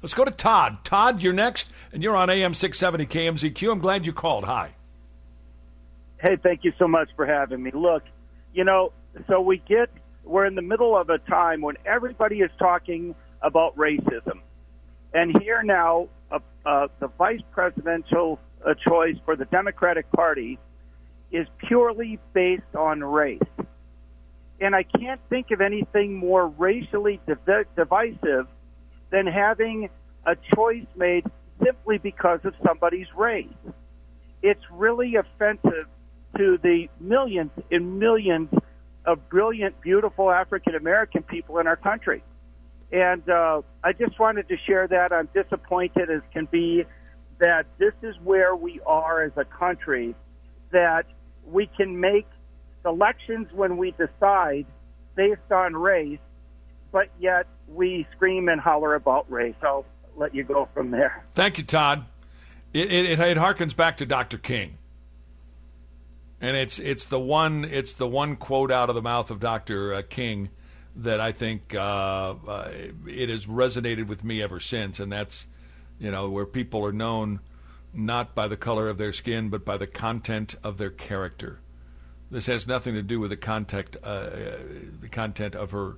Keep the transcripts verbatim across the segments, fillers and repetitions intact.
Let's go to Todd. Todd, you're next, and you're on A M six seventy K M Z Q. I'm glad you called. Hi. Hey, thank you so much for having me. Look, you know, so we get, we're in the middle of a time when everybody is talking about racism. And here now, uh, uh, the vice presidential uh, choice for the Democratic Party is purely based on race. And I can't think of anything more racially div- divisive than having a choice made simply because of somebody's race. It's really offensive to the millions and millions of brilliant, beautiful African-American people in our country. And uh, I just wanted to share that. I'm disappointed as can be that this is where we are as a country, that we can make elections when we decide based on race, but yet we scream and holler about race. I'll let you go from there. Thank you, Todd. It, it, it harkens back to Doctor King. And it's it's the one it's the one quote out of the mouth of Doctor Uh, King that I think uh, uh, it has resonated with me ever since, and that's, you know, where people are known not by the color of their skin, but by the content of their character. This has nothing to do with the content uh, the content of her,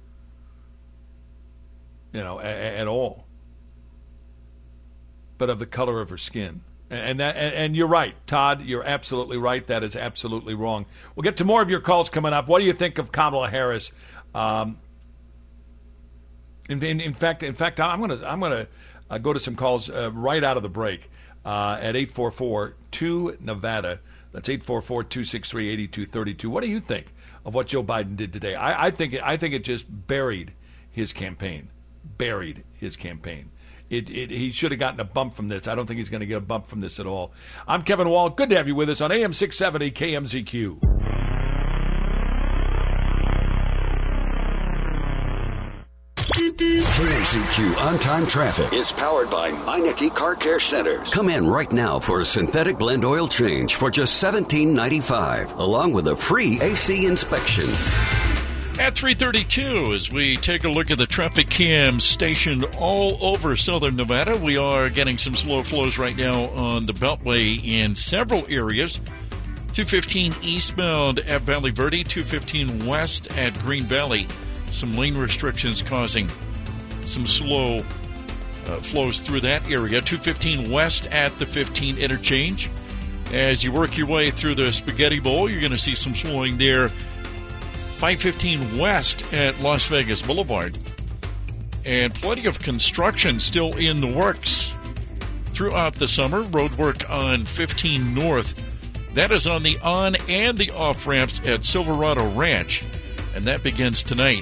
you know, a, a, at all, but of the color of her skin. And that, and you're right, Todd. You're absolutely right. That is absolutely wrong. We'll get to more of your calls coming up. What do you think of Kamala Harris? Um, in, in, in fact, in fact, I'm gonna I'm gonna uh, go to some calls uh, right out of the break uh, at eight four four two Nevada. That's eight four four two six three eight two three two. What do you think of what Joe Biden did today? I, I think I think it just buried his campaign. Buried his campaign. It, it, he should have gotten a bump from this. I don't think he's going to get a bump from this at all. I'm Kevin Wall. Good to have you with us on A M six seventy K M Z Q. K M Z Q On-Time Traffic is powered by Meineke Car Care Centers. Come in right now for a synthetic blend oil change for just seventeen ninety-five, along with a free A C inspection. At three thirty-two, as we take a look at the traffic cams stationed all over southern Nevada, we are getting some slow flows right now on the Beltway in several areas. two fifteen eastbound at Valley Verde, two fifteen west at Green Valley. Some lane restrictions causing some slow uh, flows through that area. two fifteen west at the fifteen interchange. As you work your way through the Spaghetti Bowl, you're going to see some slowing there. five fifteen west at Las Vegas Boulevard. And plenty of construction still in the works throughout the summer. Road work on fifteen north. That is on the on and the off ramps at Silverado Ranch. And that begins tonight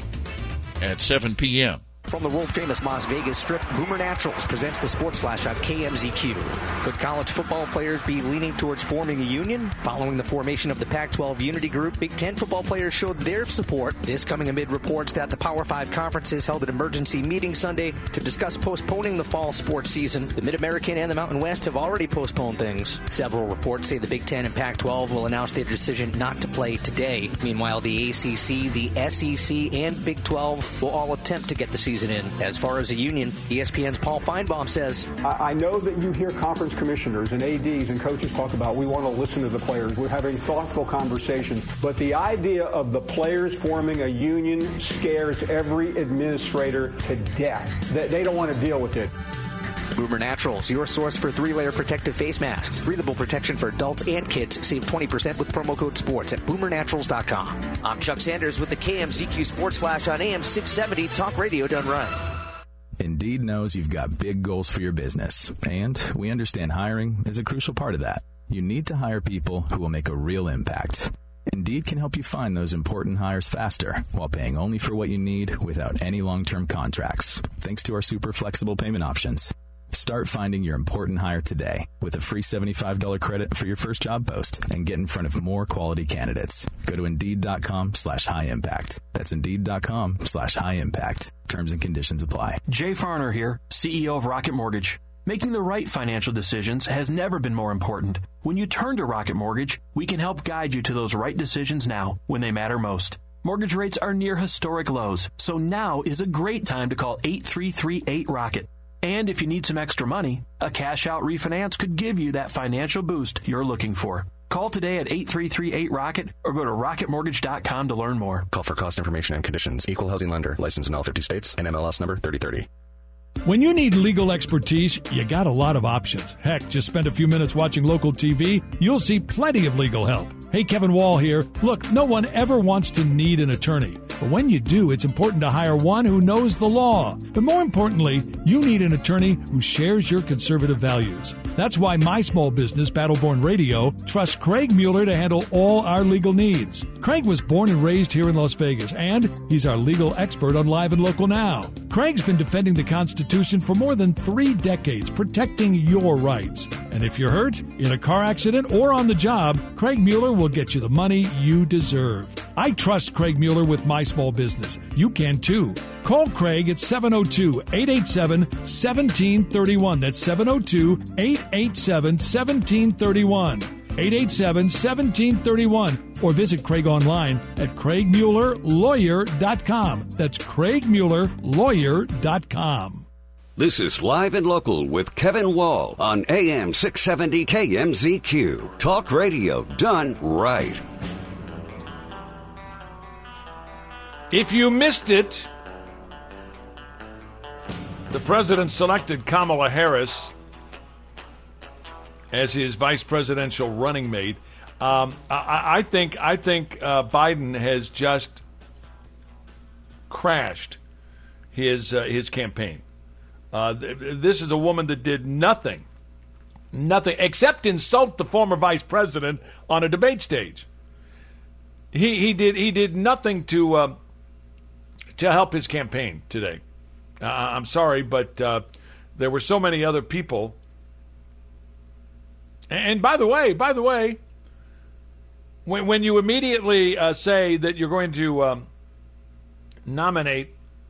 at seven p.m. From the world-famous Las Vegas Strip, Boomer Naturals presents the Sports Flash on K M Z Q. Could college football players be leaning towards forming a union? Following the formation of the Pac twelve Unity Group, Big Ten football players showed their support. This coming amid reports that the Power Five conferences held an emergency meeting Sunday to discuss postponing the fall sports season. The Mid-American and the Mountain West have already postponed things. Several reports say the Big Ten and Pac twelve will announce their decision not to play today. Meanwhile, the A C C, the S E C, and Big twelve will all attempt to get the season in. As far as a union, E S P N's Paul Feinbaum says, I know that you hear conference commissioners and A Ds and coaches talk about we want to listen to the players. We're having thoughtful conversations. But the idea of the players forming a union scares every administrator to death. They, they don't want to deal with it. Boomer Naturals, your source for three-layer protective face masks. Breathable protection for adults and kids. Save twenty percent with promo code SPORTS at boomer naturals dot com. I'm Chuck Sanders with the K M Z Q Sports Flash on A M six seventy Talk Radio done right. Indeed knows you've got big goals for your business, and we understand hiring is a crucial part of that. You need to hire people who will make a real impact. Indeed can help you find those important hires faster while paying only for what you need without any long-term contracts, thanks to our super flexible payment options. Start finding your important hire today with a free seventy-five dollars credit for your first job post and get in front of more quality candidates. Go to Indeed.com slash high impact. That's Indeed.com slash high impact. Terms and conditions apply. Jay Farner here, C E O of Rocket Mortgage. Making the right financial decisions has never been more important. When you turn to Rocket Mortgage, we can help guide you to those right decisions now when they matter most. Mortgage rates are near historic lows, so now is a great time to call eight three three eight ROCKET. And if you need some extra money, a cash-out refinance could give you that financial boost you're looking for. Call today at eight three three eight ROCKET or go to rocket mortgage dot com to learn more. Call for cost information and conditions. Equal housing lender. Licensed in all fifty states and M L S number thirty thirty. When you need legal expertise, you got a lot of options. Heck, just spend a few minutes watching local T V. You'll see plenty of legal help. Hey, Kevin Wall here. Look, no one ever wants to need an attorney. But when you do, it's important to hire one who knows the law. But more importantly, you need an attorney who shares your conservative values. That's why my small business, Battleborn Radio, trusts Craig Mueller to handle all our legal needs. Craig was born and raised here in Las Vegas, and he's our legal expert on Live and Local Now. Craig's been defending the Constitution for more than three decades, protecting your rights. And if you're hurt, in a car accident, or on the job, Craig Mueller will get you the money you deserve. I trust Craig Mueller with my small business. You can too. Call Craig at seven oh two, eight eight seven, one seven three one. That's seven oh two, eight eight seven, one seven three one. eight eight seven, one seven three one. Or visit Craig online at craig mueller lawyer dot com. That's craig mueller lawyer dot com. This is Live and Local with Kevin Wall on A M six seventy K M Z Q. Talk radio done right. If you missed it, the president selected Kamala Harris as his vice presidential running mate. Um, I, I think I think uh, Biden has just crashed his uh, his campaign. Uh, th- this is a woman that did nothing, nothing except insult the former vice president on a debate stage. He he did he did nothing to uh, to help his campaign today. Uh, I'm sorry, but uh, there were so many other people. And by the way, by the way, when when you immediately uh, say that you're going to um, nominate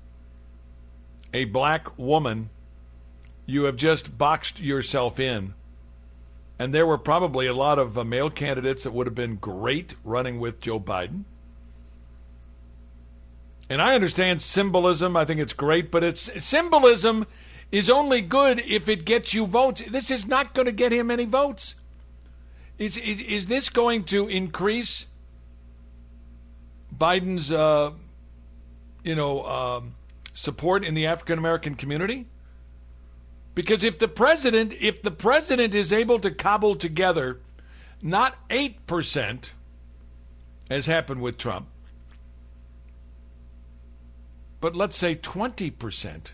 a black woman, you have just boxed yourself in. And there were probably a lot of uh, male candidates that would have been great running with Joe Biden. And I understand symbolism. I think it's great, but it's symbolism is only good if it gets you votes. This is not going to get him any votes. Is is, is this going to increase Biden's, uh, you know, um, support in the African American community? Because if the president, if the president is able to cobble together not eight percent, as happened with Trump, but let's say twenty percent,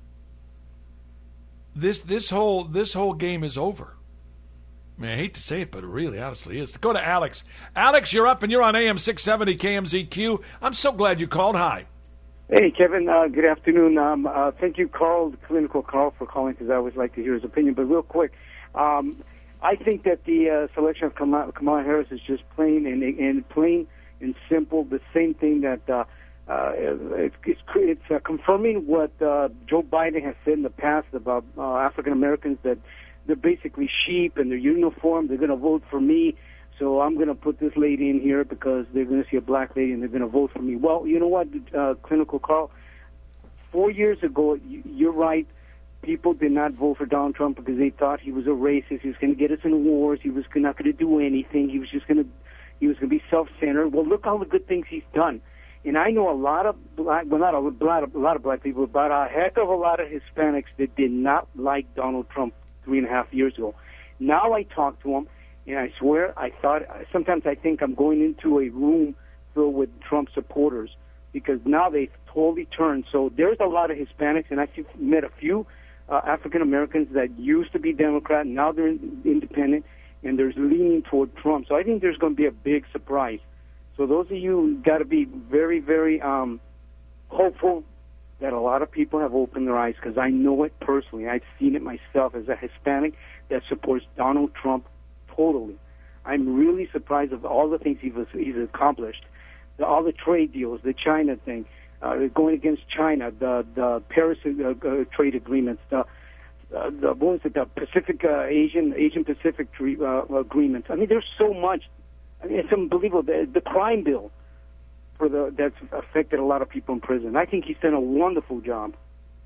this this whole this whole game is over. I mean, I hate to say it, but it really honestly is. Go to Alex. Alex, you're up and you're on A M six seventy K M Z Q. I'm so glad you called. Hi. Hey, Kevin. Uh, good afternoon. Um, uh, thank you, Carl, Clinical Carl, for calling, because I always like to hear his opinion. But real quick, um, I think that the uh, selection of Kamala, Kamala Harris is just plain and, and plain and simple. The same thing that uh, uh, it's, it's, it's uh, confirming what uh, Joe Biden has said in the past about uh, African Americans, that they're basically sheep and they're uniform. They're going to vote for me. So I'm going to put this lady in here because they're going to see a black lady and they're going to vote for me. Well, you know what, uh, Clinical Carl? Four years ago, you're right, people did not vote for Donald Trump because they thought he was a racist. He was going to get us in wars. He was not going to do anything. He was just going to, he was going to be self-centered. Well, look all the good things he's done. And I know a lot of black, well, not a lot of, a lot of black people, but a heck of a lot of Hispanics that did not like Donald Trump three and a half years ago. Now I talk to them. And I swear, I thought, sometimes I think I'm going into a room filled with Trump supporters, because now they've totally turned. So there's a lot of Hispanics, and I've met a few uh, African Americans that used to be Democrat, and now they're independent, and they're leaning toward Trump. So I think there's going to be a big surprise. So those of you got to be very, very um, hopeful that a lot of people have opened their eyes, because I know it personally. I've seen it myself as a Hispanic that supports Donald Trump. Totally. I'm really surprised of all the things he's, he's accomplished. The, all the trade deals, the China thing, uh, going against China, the the Paris uh, uh, trade agreements, the, uh, the what was it, the Pacific uh, Asian Asian Pacific tree, uh, agreements. I mean, there's so much. I mean, it's unbelievable. The, the crime bill for the that's affected a lot of people in prison. I think he's done a wonderful job.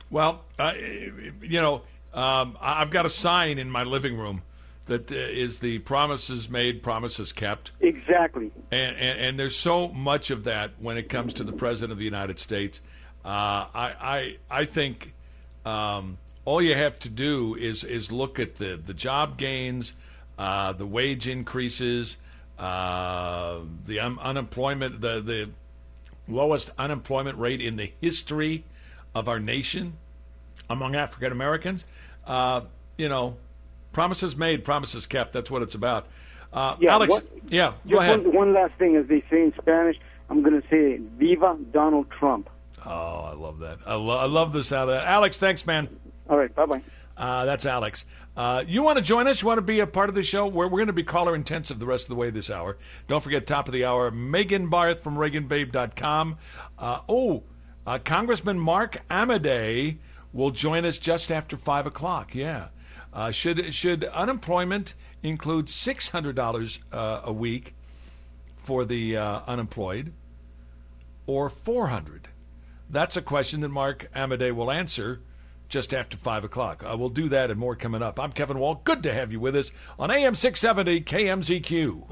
Well, uh, you know, um, I've got a sign in my living room that uh, is the promises made, promises kept. Exactly. And, and, and there's so much of that when it comes to the President of the United States. Uh, I, I I think um, all you have to do is is look at the, the job gains, uh, the wage increases, uh, the un- unemployment, the, the lowest unemployment rate in the history of our nation among African Americans. Uh, you know, promises made, promises kept. That's what it's about. Uh, yeah, Alex, what, yeah, just go ahead. One, one last thing, as they say in Spanish, I'm going to say, Viva Donald Trump. Oh, I love that. I, lo- I love this out of that. Alex, thanks, man. All right, bye-bye. Uh, that's Alex. Uh, you want to join us? You want to be a part of the show? We're, we're going to be caller intensive the rest of the way this hour. Don't forget, top of the hour, Megan Barth from Reagan Babe dot com. Uh, oh, uh, Congressman Mark Amadei will join us just after five o'clock. Yeah. Uh, should should unemployment include six hundred dollars uh, a week for the uh, unemployed or four hundred dollars? That's a question that Mark Amadei will answer just after five o'clock. Uh, we'll do that and more coming up. I'm Kevin Wall. Good to have you with us on A M six seventy K M Z Q.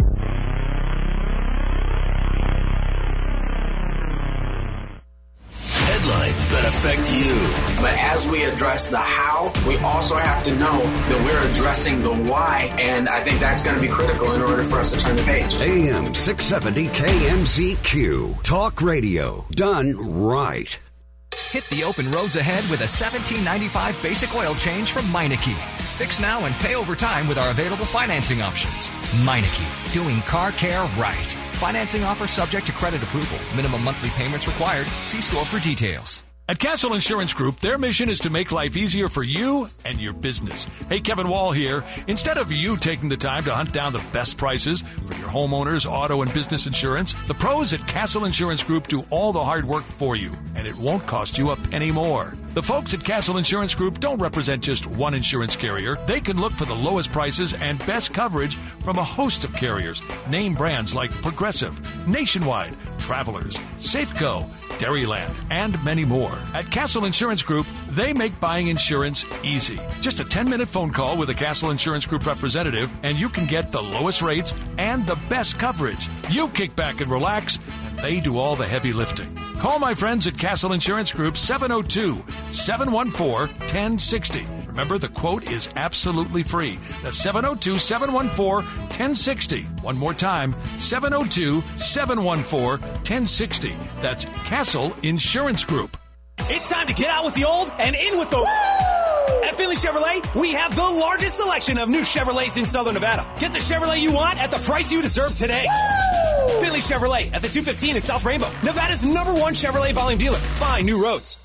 Headlines that affect you. But as we address the how, we also have to know that we're addressing the why, and I think that's going to be critical in order for us to turn the page. A M six seventy K M Z Q. Talk radio done right. Hit the open roads ahead with a seventeen ninety-five basic oil change from Meineke. Fix now and pay over time with our available financing options. Meineke, doing car care right. Financing offer subject to credit approval. Minimum monthly payments required. See store for details. At Castle Insurance Group, their mission is to make life easier for you and your business. Hey, Kevin Wall here. Instead of you taking the time to hunt down the best prices for your homeowners, auto, and business insurance, the pros at Castle Insurance Group do all the hard work for you, and it won't cost you a penny more. The folks at Castle Insurance Group don't represent just one insurance carrier. They can look for the lowest prices and best coverage from a host of carriers. Name brands like Progressive, Nationwide, Travelers, Safeco, Dairyland, and many more. At Castle Insurance Group, they make buying insurance easy. Just a ten-minute phone call with a Castle Insurance Group representative, and you can get the lowest rates and the best coverage. You kick back and relax, and they do all the heavy lifting. Call my friends at Castle Insurance Group, seven oh two, seven one four, one oh six oh. Remember, the quote is absolutely free. That's seven oh two, seven one four, one oh six oh. One more time, seven oh two, seven one four, one oh six oh. That's Castle Insurance Group. It's time to get out with the old and in with the... Woo! At Finley Chevrolet, we have the largest selection of new Chevrolets in Southern Nevada. Get the Chevrolet you want at the price you deserve today. Woo! Finley Chevrolet at the two fifteen in South Rainbow, Nevada's number one Chevrolet volume dealer. Find new roads.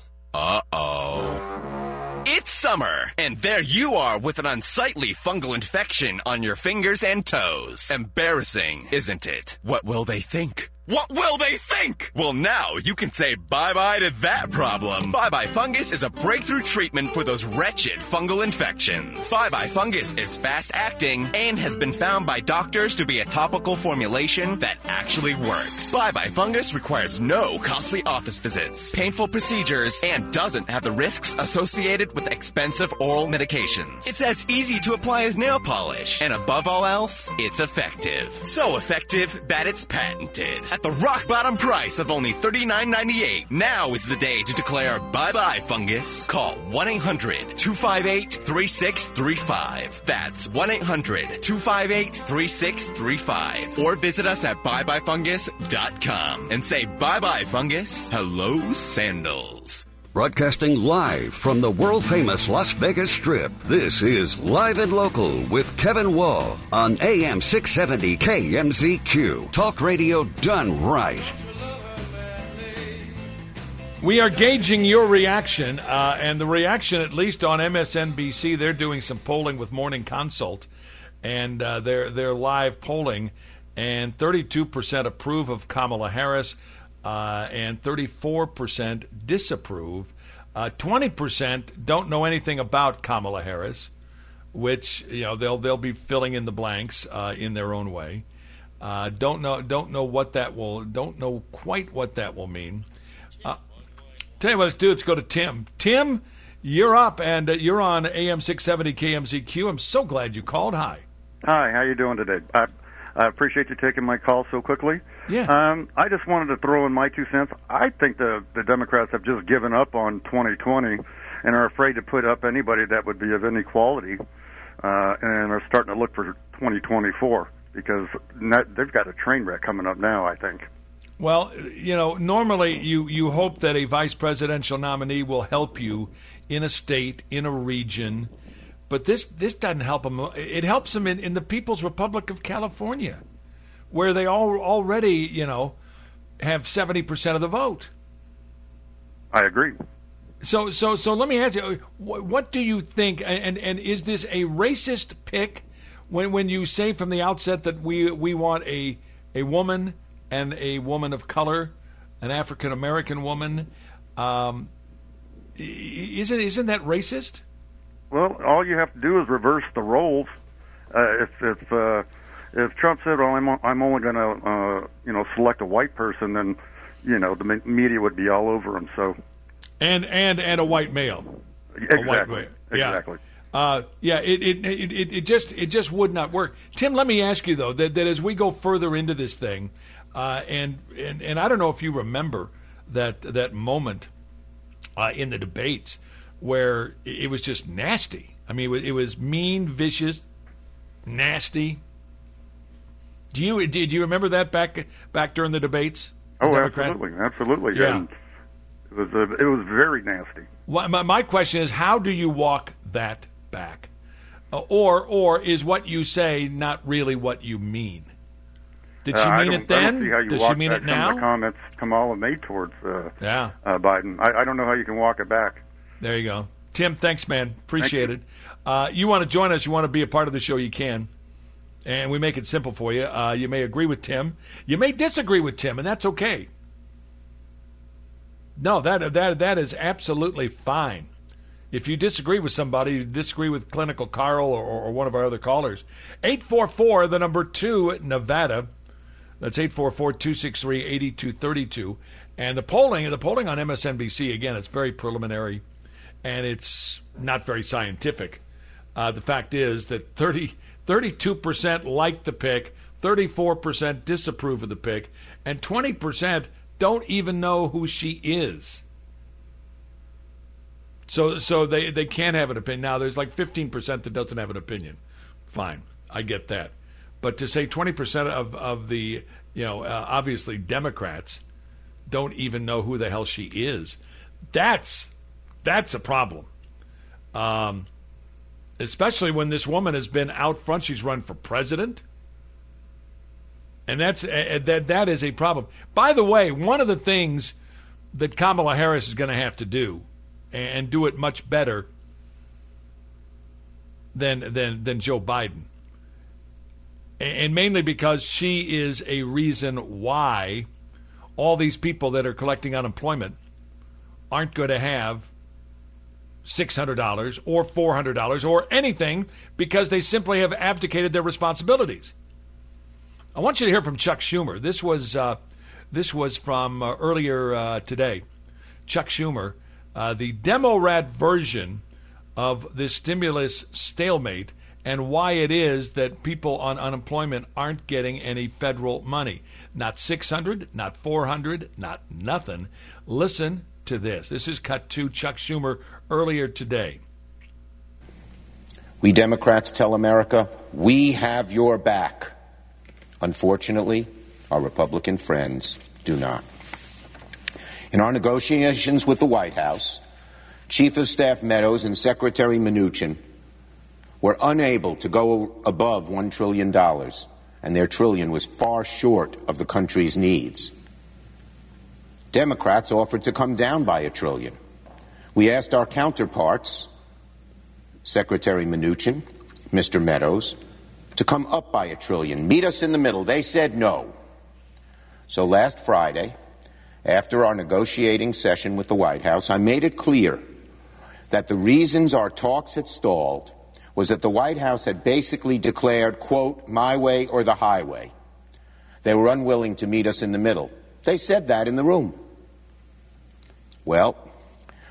Uh-oh. It's summer, and there you are with an unsightly fungal infection on your fingers and toes. Embarrassing, isn't it? What will they think? What will they think? Well, now you can say bye-bye to that problem. Bye-Bye Fungus is a breakthrough treatment for those wretched fungal infections. Bye-Bye Fungus is fast-acting and has been found by doctors to be a topical formulation that actually works. Bye-Bye Fungus requires no costly office visits, painful procedures, and doesn't have the risks associated with expensive oral medications. It's as easy to apply as nail polish, and above all else, it's effective. So effective that it's patented. At the rock bottom price of only thirty-nine ninety-eight. Now is the day to declare bye-bye fungus. Call one eight hundred, two five eight, three six three five. That's one eight hundred, two five eight, three six three five. Or visit us at bye bye fungus dot com and say bye-bye fungus, hello sandals. Broadcasting live from the world-famous Las Vegas Strip, this is Live and Local with Kevin Wall on A M six seventy K M Z Q. Talk radio done right. We are gauging your reaction, uh, and the reaction, at least on M S N B C, they're doing some polling with Morning Consult, and uh, they're, they're live polling, and thirty-two percent approve of Kamala Harris, Uh, and thirty-four percent disapprove. Uh, twenty percent don't know anything about Kamala Harris, which you know they'll they'll be filling in the blanks uh, in their own way. Uh, don't know don't know what that will don't know quite what that will mean. Uh, tell you what, let's do. Let's go to Tim. Tim You're up, and uh, you're on A M six seventy K M Z Q. I'm so glad you called. Hi. Hi, how you doing today? I, I appreciate you taking my call so quickly. Yeah. Um, I just wanted to throw in my two cents. I think the, the Democrats have just given up on twenty twenty and are afraid to put up anybody that would be of any quality, uh, and are starting to look for twenty twenty-four because not, they've got a train wreck coming up now, I think. Well, you know, normally you, you hope that a vice presidential nominee will help you in a state, in a region, but this this doesn't help them. It helps them in, in the People's Republic of California, where they all already, you know, have seventy percent of the vote. I agree. So, so, so let me ask you, what, what do you think, and, and is this a racist pick when when you say from the outset that we we want a a woman and a woman of color, an African American woman? Um, isn't isn't that racist? Well, all you have to do is reverse the roles. Uh, if if uh, if Trump said, "Well, I'm I'm only going to uh, you know select a white person," then you know the media would be all over him. So, and and and a white male, exactly, a white male. Yeah. exactly. Uh, yeah, it, it it it just it just would not work. Tim, let me ask you though that, that as we go further into this thing, uh, and and and I don't know if you remember that that moment uh, in the debates where it was just nasty. I mean, it was, it was mean, vicious, nasty. Do you did you remember that back back during the debates? Oh, Democrat? absolutely, absolutely. Yeah. And it was a, it was very nasty. Well, my, my question is, how do you walk that back, uh, or or is what you say not really what you mean? Did she uh, mean it then? I don't see how you Does walk she mean back it now? Some of the comments Kamala made towards uh, yeah. uh, Biden. I, I don't know how you can walk it back. There you go. Tim, thanks, man. Appreciate Thank it. Uh, you want to join us, you want to be a part of the show, you can. And we make it simple for you. Uh, you may agree with Tim. You may disagree with Tim, and that's okay. No, that that that is absolutely fine. If you disagree with somebody, you disagree with Clinical Carl or, or one of our other callers. eight four four, the number two, Nevada. That's eight four four, two six three, eight two three two. And the polling, the polling on M S N B C, again, it's very preliminary, and it's not very scientific. Uh, the fact is that thirty, thirty-two percent like the pick, thirty-four percent disapprove of the pick, and twenty percent don't even know who she is. So so they, they can't have an opinion. Now, there's like fifteen percent that doesn't have an opinion. Fine, I get that. But to say twenty percent of, of the, you know, uh, obviously Democrats don't even know who the hell she is, that's that's a problem. Um, especially when this woman has been out front. She's run for president. And that's uh, that that is a problem. By the way, one of the things that Kamala Harris is going to have to do, and do it much better than than than Joe Biden, and mainly because she is a reason why all these people that are collecting unemployment aren't going to have six hundred dollars or four hundred dollars or anything, because they simply have abdicated their responsibilities. I want you to hear from Chuck Schumer. This was uh, this was from uh, earlier uh, today. Chuck Schumer, uh, the demo-rat version of this stimulus stalemate, and why it is that people on unemployment aren't getting any federal money. Not six hundred, not four hundred, not nothing. Listen to this. This is cut to Chuck Schumer earlier today. We Democrats tell America, we have your back. Unfortunately, our Republican friends do not. In our negotiations with the White House, Chief of Staff Meadows and Secretary Mnuchin were unable to go above one trillion dollars, and their trillion was far short of the country's needs. Democrats offered to come down by a trillion. We asked our counterparts, Secretary Mnuchin, Mister Meadows, to come up by a trillion, meet us in the middle. They said no. So last Friday, after our negotiating session with the White House, I made it clear that the reasons our talks had stalled was that the White House had basically declared, quote, my way or the highway. They were unwilling to meet us in the middle. They said that in the room. Well,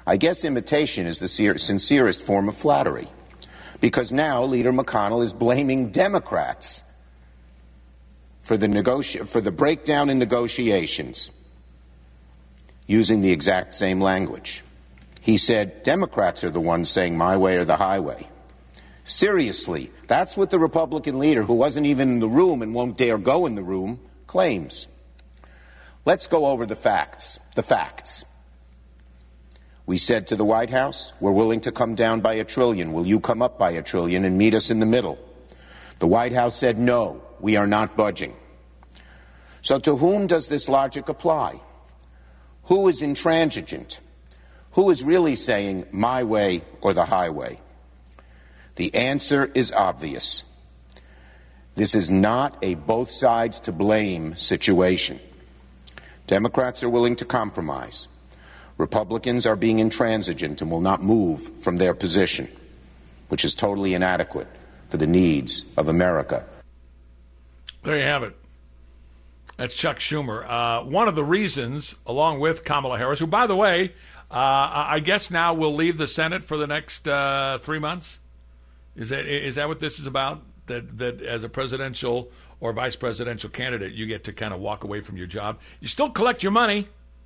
I guess imitation is the sincerest form of flattery, because now Leader McConnell is blaming Democrats for the, negoti- for the breakdown in negotiations, using the exact same language. He said, Democrats are the ones saying my way or the highway. Seriously, that's what the Republican leader, who wasn't even in the room and won't dare go in the room, claims. Let's go over the facts. The facts. We said to the White House, we're willing to come down by a trillion. Will you come up by a trillion and meet us in the middle? The White House said, no, we are not budging. So to whom does this logic apply? Who is intransigent? Who is really saying my way or the highway? The answer is obvious. This is not a both sides to blame situation. Democrats are willing to compromise. Republicans are being intransigent and will not move from their position, which is totally inadequate for the needs of America. There you have it. That's Chuck Schumer. Uh, one of the reasons, along with Kamala Harris, who, by the way, uh, I guess now will leave the Senate for the next uh, three months. Is that is that what this is about? That that as a presidential or vice presidential candidate, you get to kind of walk away from your job. You still collect your money.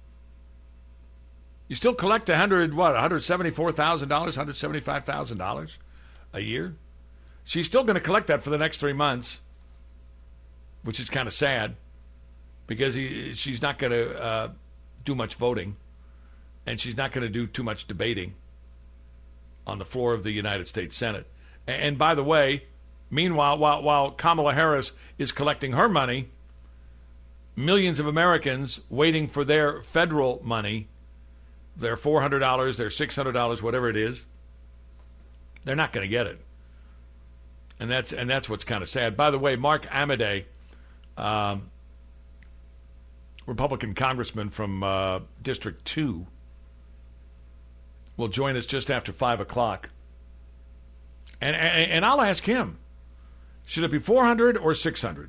You still collect a hundred what, one hundred seventy-four thousand dollars, one hundred seventy-five thousand dollars a year. She's still going to collect that for the next three months, which is kind of sad, because he, she's not going to uh, do much voting, and she's not going to do too much debating on the floor of the United States Senate. And, and by the way, meanwhile, while while Kamala Harris is collecting her money, millions of Americans waiting for their federal money, their four hundred dollars, their six hundred dollars, whatever it is, they're not going to get it. And that's and that's what's kind of sad. By the way, Mark Amodei, um, Republican congressman from uh, District two, will join us just after five o'clock. And, and, and I'll ask him, should it be four hundred or six hundred?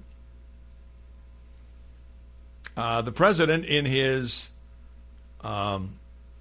Uh, the president, in his um,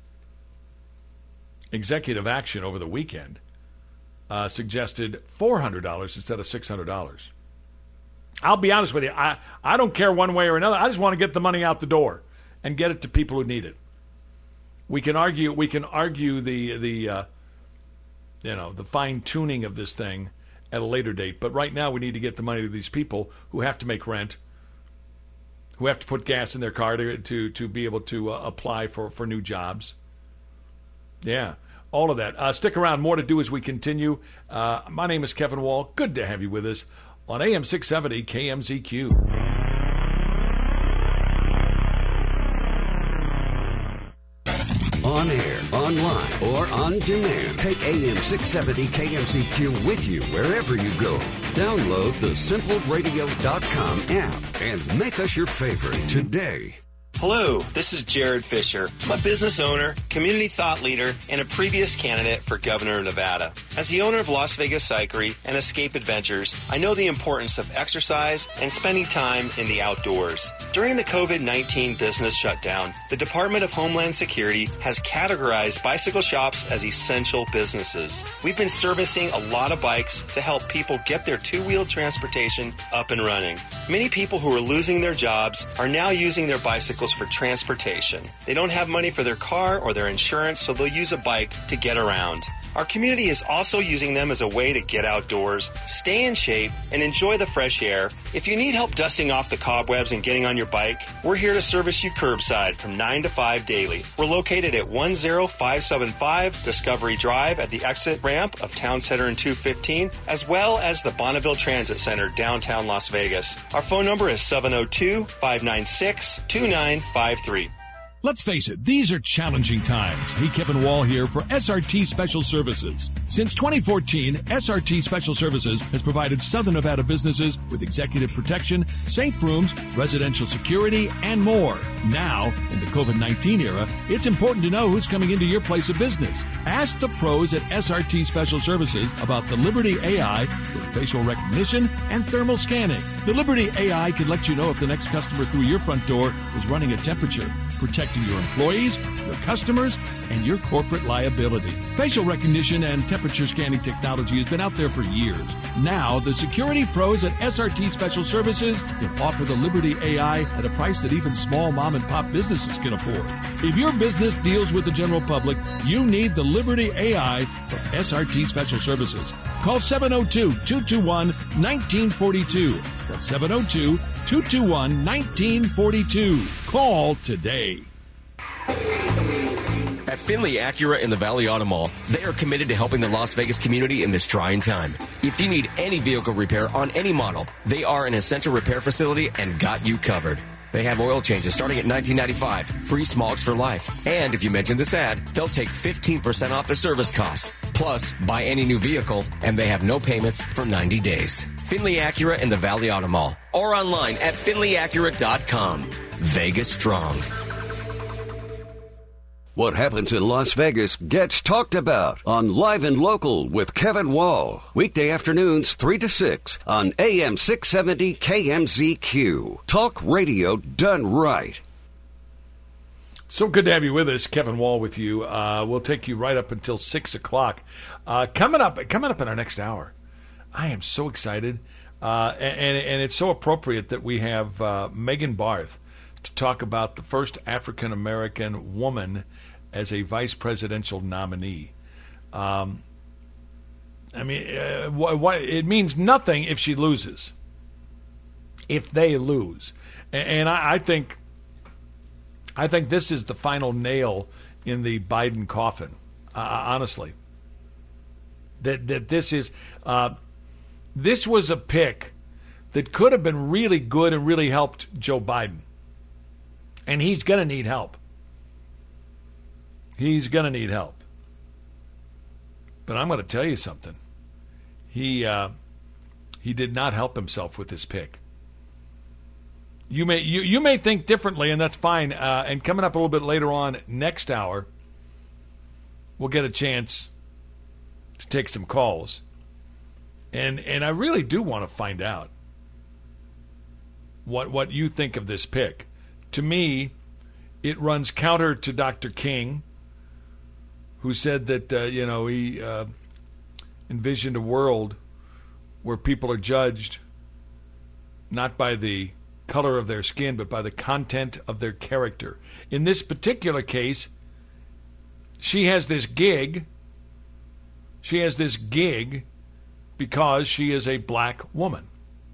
executive action over the weekend, uh, suggested four hundred dollars instead of six hundred dollars. I'll be honest with you, I, I don't care one way or another. I just want to get the money out the door and get it to people who need it. We can argue we can argue the the uh, you know the fine tuning of this thing at a later date, but right now we need to get the money to these people who have to make rent, who have to put gas in their car to to, to be able to uh, apply for, for new jobs. Yeah, all of that. Uh, stick around. More to do as we continue. Uh, my name is Kevin Wall. Good to have you with us on A M six seventy K M Z Q. On air, online, or on demand. Take A M six seventy K M Z Q with you wherever you go. Download the simple radio dot com app and make us your favorite today. Hello, this is Jared Fisher. I'm a business owner, community thought leader, and a previous candidate for governor of Nevada. As the owner of Las Vegas Cyclery and Escape Adventures, I know the importance of exercise and spending time in the outdoors. During the COVID nineteen business shutdown, the Department of Homeland Security has categorized bicycle shops as essential businesses. We've been servicing a lot of bikes to help people get their two-wheeled transportation up and running. Many people who are losing their jobs are now using their bicycles for transportation. They don't have money for their car or their insurance, so they'll use a bike to get around. Our community is also using them as a way to get outdoors, stay in shape, and enjoy the fresh air. If you need help dusting off the cobwebs and getting on your bike, we're here to service you curbside from nine to five daily. We're located at one zero five seven five Discovery Drive at the exit ramp of Town Center and two fifteen, as well as the Bonneville Transit Center, downtown Las Vegas. Our phone number is seven oh two, five nine six, two nine five three. Let's face it, these are challenging times. Hey, Kevin Wall here for S R T Special Services. Since twenty fourteen, S R T Special Services has provided Southern Nevada businesses with executive protection, safe rooms, residential security, and more. Now, in the COVID nineteen era, it's important to know who's coming into your place of business. Ask the pros at S R T Special Services about the Liberty A I with facial recognition and thermal scanning. The Liberty A I can let you know if the next customer through your front door is running a temperature, protect protecting your employees, your customers, and your corporate liability. Facial recognition and temperature scanning technology has been out there for years. Now, the security pros at S R T Special Services can offer the Liberty A I at a price that even small mom-and-pop businesses can afford. If your business deals with the general public, you need the Liberty A I from S R T Special Services. Call seven oh two, two two one, one nine four two. That's seven oh two, two two one, one nine four two. Call today. At Finley Acura in the Valley Auto Mall, they are committed to helping the Las Vegas community in this trying time. If you need any vehicle repair on any model, they are an essential repair facility and got you covered. They have oil changes starting at nineteen ninety-five dollars, free smogs for life. And if you mention this ad, they'll take fifteen percent off the service cost. Plus, buy any new vehicle, and they have no payments for ninety days. Finley Acura in the Valley Auto Mall. Or online at finley acura dot com. Vegas strong. What happens in Las Vegas gets talked about on Live and Local with Kevin Wall. Weekday afternoons, three to six on A M six seventy K M Z Q. Talk radio done right. So good to have you with us. Kevin Wall with you. Uh, we'll take you right up until six o'clock. Uh, coming up coming up in our next hour, I am so excited. Uh, and, and it's so appropriate that we have uh, Megan Barth to talk about the first African-American woman as a vice presidential nominee. Um, I mean, uh, wh- wh- it means nothing if she loses, if they lose. And, and I, I think I think this is the final nail in the Biden coffin, uh, honestly. That, that this is... Uh, this was a pick that could have been really good and really helped Joe Biden. And he's going to need help. He's going to need help. But I'm going to tell you something. He uh, he did not help himself with this pick. You may you, you may think differently, and that's fine. Uh, and coming up a little bit later on next hour, we'll get a chance to take some calls. And and I really do want to find out what what you think of this pick. To me, it runs counter to Doctor King, who said that, uh, you know, he uh, envisioned a world where people are judged not by the color of their skin, but by the content of their character. In this particular case, she has this gig. She has this gig because she is a black woman.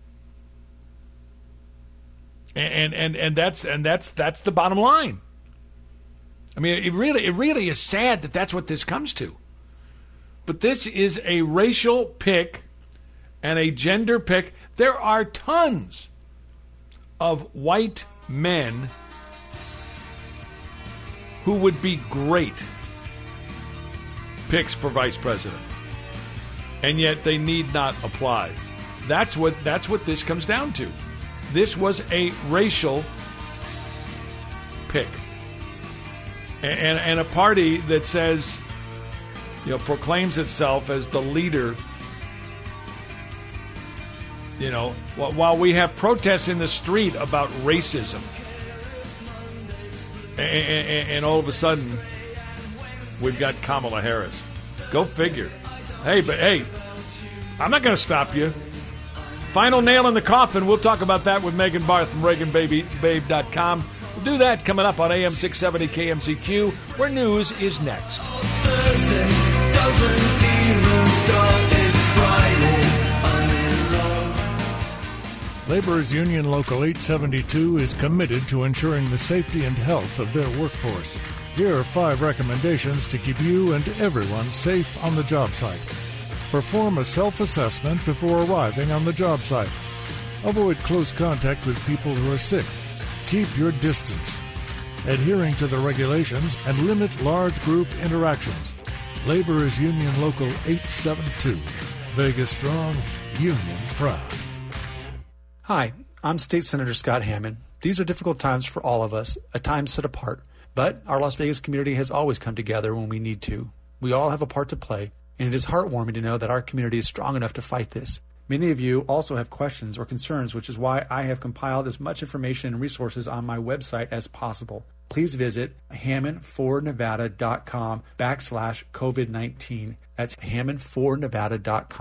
And and and that's and that's that's the bottom line. I mean, it really it really is sad that that's what this comes to. But this is a racial pick and a gender pick. There are tons of white men who would be great picks for vice president, and yet they need not apply. That's what that's what this comes down to. This was a racial pick. And, and a party that says, you know, proclaims itself as the leader, you know, while we have protests in the street about racism. And, and, and all of a sudden, we've got Kamala Harris. Go figure. Hey, but hey, I'm not going to stop you. Final nail in the coffin. We'll talk about that with Megan Barth from Reagan Baby Babe dot com. We'll do that coming up on A M six seventy K M Z Q, where news is next. Thursday doesn't even start. It's Friday. I'm in love. Laborers Union Local eight seventy-two is committed to ensuring the safety and health of their workforce. Here are five recommendations to keep you and everyone safe on the job site. Perform a self-assessment before arriving on the job site. Avoid close contact with people who are sick. Keep your distance. Adhering to the regulations and limit large group interactions. Laborers Union Local eight seventy-two. Vegas strong, union proud. Hi, I'm State Senator Scott Hammond. These are difficult times for all of us, a time set apart. But our Las Vegas community has always come together when we need to. We all have a part to play. And it is heartwarming to know that our community is strong enough to fight this. Many of you also have questions or concerns, which is why I have compiled as much information and resources on my website as possible. please visit hammond for nevada dot com backslash COVID nineteen. That's hammond for nevada dot com